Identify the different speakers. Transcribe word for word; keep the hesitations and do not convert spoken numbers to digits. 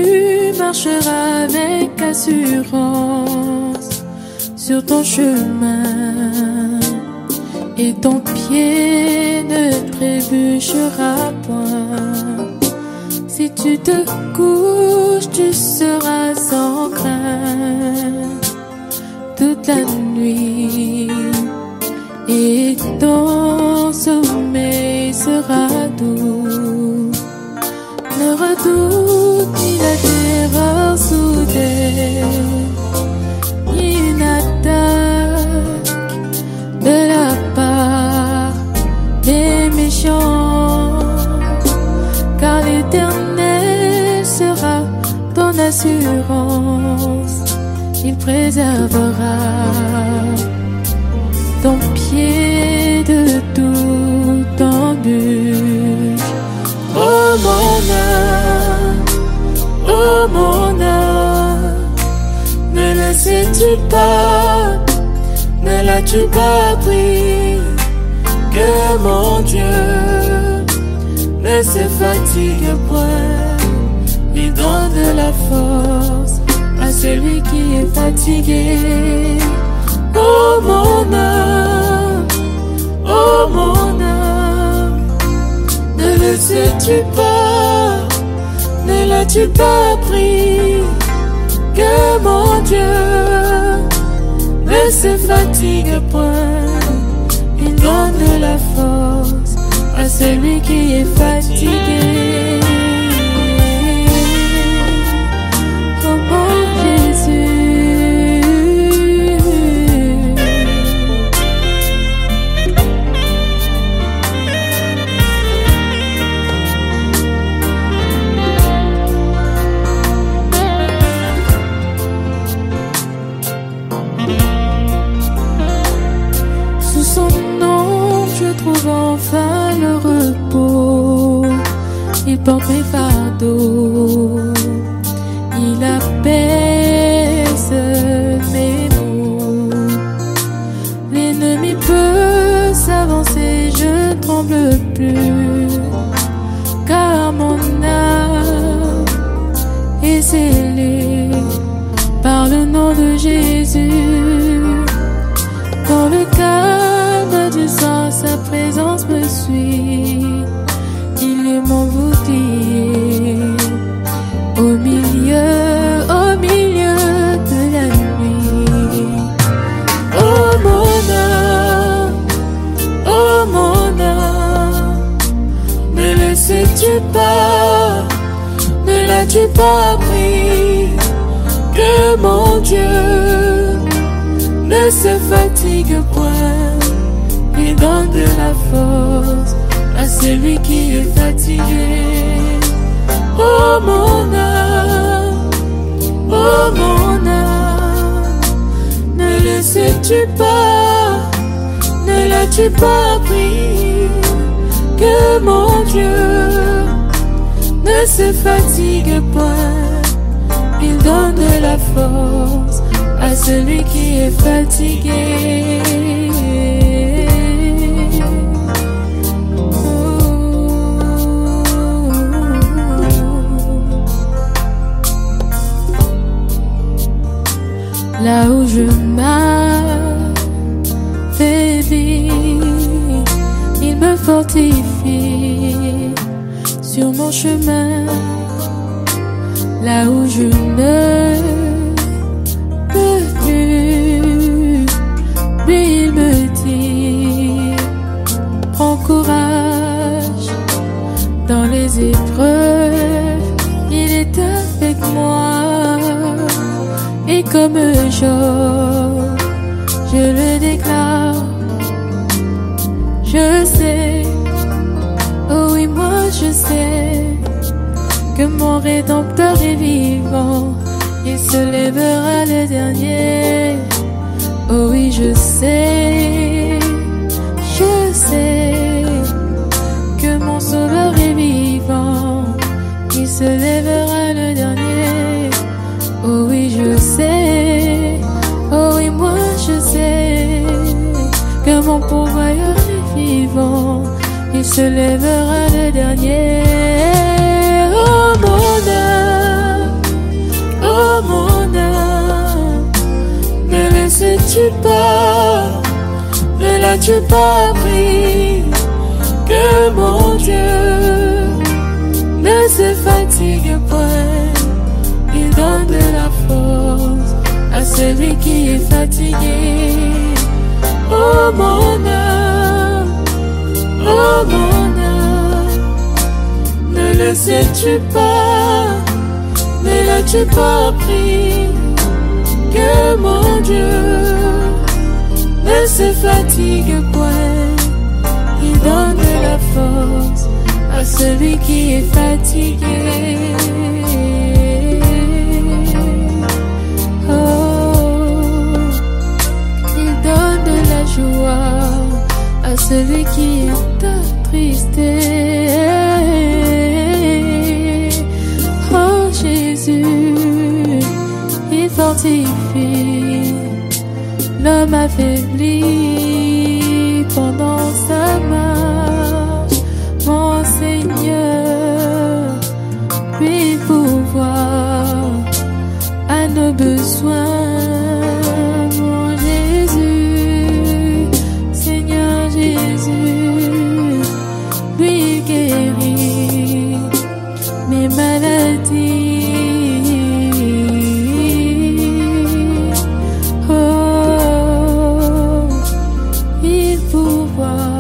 Speaker 1: tu marcheras avec assurance sur ton chemin, et ton pied ne trébuchera point. Si tu te couches, tu seras sans crainte toute la nuit, et ton sommeil sera doux. Ne redoute ni la terreur soudaine, ni une attaque de la part des méchants, car l'Éternel sera ton assurance. Il préservera ton pied de tout embûche. Oh mon âme, oh mon âme, ne le sais-tu pas, ne l'as-tu pas appris, que mon Dieu ne se fatigue point, il donne de la force à celui qui est fatigué. Oh mon âme, oh mon âme, ne le sais-tu pas, ne l'as-tu pas appris, que mon Dieu ne se fatigue point, il donne de la force à celui qui est fatigué. Oh mon Jésus, enfin le repos, il porte mes fardeaux, il apaise mes maux. L'ennemi peut s'avancer, je ne tremble plus, car mon âme est scellée par le nom de Jésus. Dans le calme du sang, sa présence me suit. Il est mon bouclier au milieu, au milieu de la nuit. Oh mon âme, oh mon âme, ne le sais-tu pas, ne l'as-tu pas appris, que mon Dieu ne se fatigue point, il donne de la force à celui qui est fatigué. Oh mon âme, oh mon âme, ne le sais-tu pas, ne l'as-tu pas appris, que mon Dieu ne se fatigue point, il donne de la force à celui qui est fatigué. Là où je m'affaiblis, il me fortifie sur mon chemin. Là où je ne peux plus, lui il me dit, prends courage dans les épreuves, il est avec moi. Et comme Job, je le déclare, je sais, oh oui moi je sais, que mon Rédempteur est vivant, il se lèvera le dernier. Oh oui je sais, je sais, que mon Sauveur est vivant, il se lèvera le dernier. Oh oui je sais, oh oui moi je sais, que mon pourvoyeur est vivant, il se lèvera le dernier. Oh mon âme, sais-tu pas appris que mon Dieu ne se fatigue point? Il donne de la force à celui qui est fatigué. Oh mon âme, oh mon âme, ne le sais-tu pas, ne l'as-tu pas appris que mon Dieu ne se fatigue point? Il donne de la force à celui qui est fatigué. À celui qui est attristé. Oh Jésus, il fortifie l'homme affaibli pendant sa marche. Mon Seigneur, lui pourvoir à nos besoins. Mes maladies, oh, il pourvoit